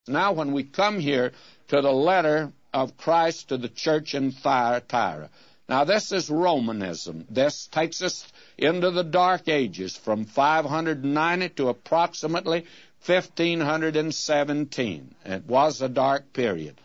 Now, when we come here to the letter of Christ to the church in Thyatira, now this is Romanism. This takes us into the Dark Ages from 590 to approximately 1517. It was a dark period.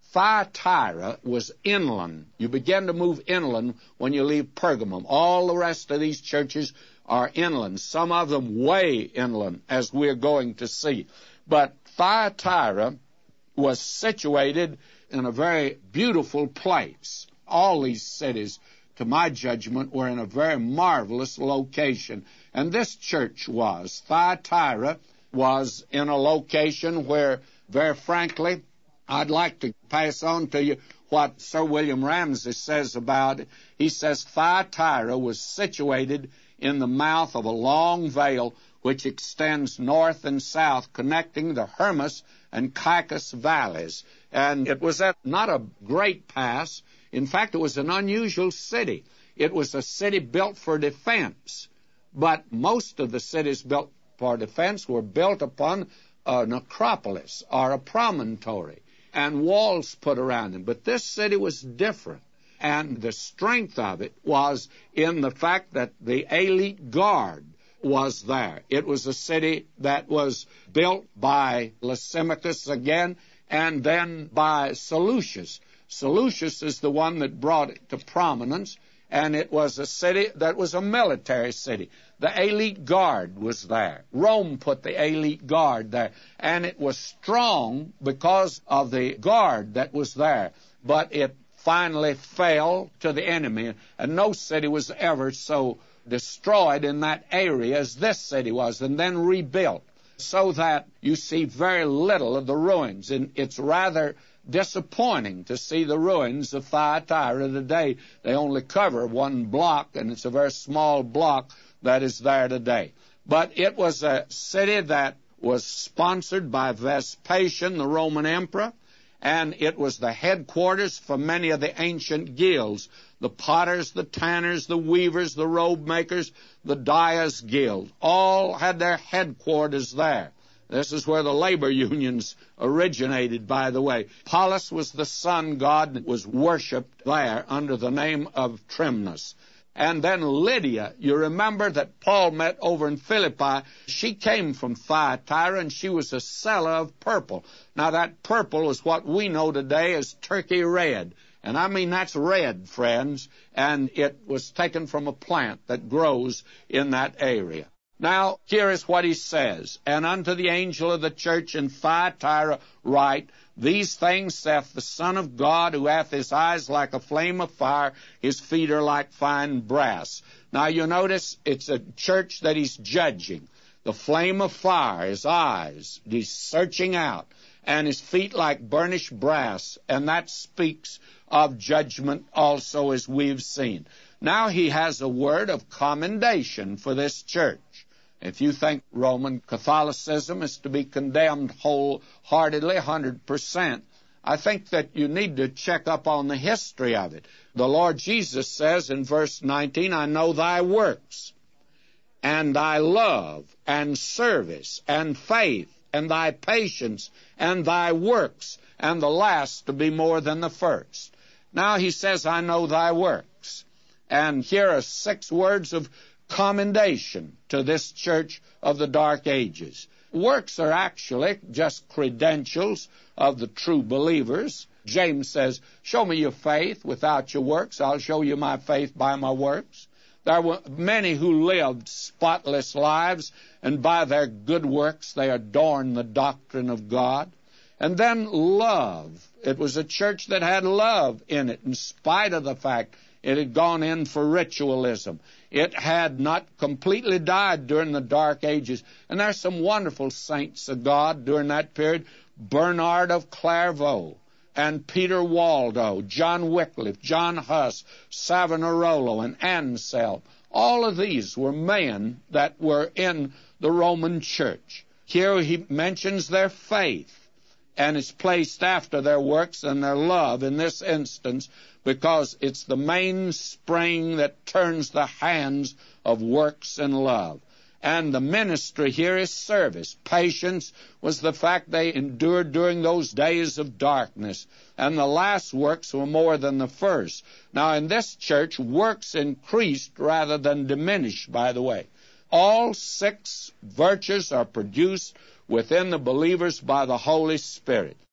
Thyatira was inland. You begin to move inland when you leave Pergamum. All the rest of these churches are inland, some of them way inland, as we're going to see. But Thyatira was situated in a very beautiful place. All these cities, to my judgment, were in a very marvelous location. And this church was. Thyatira was in a location where, very frankly, I'd like to pass on to you what Sir William Ramsay says about it. He says Thyatira was situated in the mouth of a long vale which extends north and south, connecting the Hermus and Caicus valleys. And it was at not a great pass. In fact, it was an unusual city. It was a city built for defense. But most of the cities built for defense were built upon an acropolis or a promontory, and walls put around them. But this city was different, and the strength of it was in the fact that the elite guard was there. It was a city that was built by Lysimachus again, and then by Seleucus. Seleucus is the one that brought it to prominence, and it was a city that was a military city. The elite guard was there. Rome put the elite guard there, and it was strong because of the guard that was there. But it finally fell to the enemy, and no city was ever so destroyed in that area as this city was, and then rebuilt, so that you see very little of the ruins. And it's rather disappointing to see the ruins of Thyatira today. They only cover one block, and it's a very small block that is there today. But it was a city that was sponsored by Vespasian, the Roman emperor, and it was the headquarters for many of the ancient guilds, the potters, the tanners, the weavers, the robe makers, the dyers' guild. All had their headquarters there. This is where the labor unions originated, by the way. Pallas was the sun god that was worshipped there under the name of Trimnus. And then Lydia, you remember that Paul met over in Philippi. She came from Thyatira, and she was a seller of purple. Now, that purple is what we know today as turkey red. And I mean, that's red, friends. And it was taken from a plant that grows in that area. Now, here is what he says. And unto the angel of the church in Thyatira write, These things saith the Son of God, who hath his eyes like a flame of fire, his feet are like fine brass. Now, you notice it's a church that he's judging. The flame of fire, his eyes, he's searching out, and his feet like burnished brass, and that speaks of judgment also, as we've seen. Now he has a word of commendation for this church. If you think Roman Catholicism is to be condemned wholeheartedly, 100%, I think that you need to check up on the history of it. The Lord Jesus says in verse 19, I know thy works, and thy love, and service, and faith, and thy patience, and thy works, and the last to be more than the first. Now he says, I know thy works. And here are 6 words of commendation to this church of the Dark Ages. Works are actually just credentials of the true believers. James says, show me your faith without your works. I'll show you my faith by my works. There were many who lived spotless lives, and by their good works they adorned the doctrine of God. And then love. It was a church that had love in it, in spite of the fact it had gone in for ritualism. It had not completely died during the Dark Ages. And there's some wonderful saints of God during that period. Bernard of Clairvaux, and Peter Waldo, John Wycliffe, John Huss, Savonarola, and Anselm. All of these were men that were in the Roman church. Here he mentions their faith, and it's placed after their works and their love in this instance, because it's the mainspring that turns the hands of works and love. And the ministry here is service. Patience was the fact they endured during those days of darkness. And the last works were more than the first. Now, in this church, works increased rather than diminished, by the way. All 6 virtues are produced within the believers by the Holy Spirit.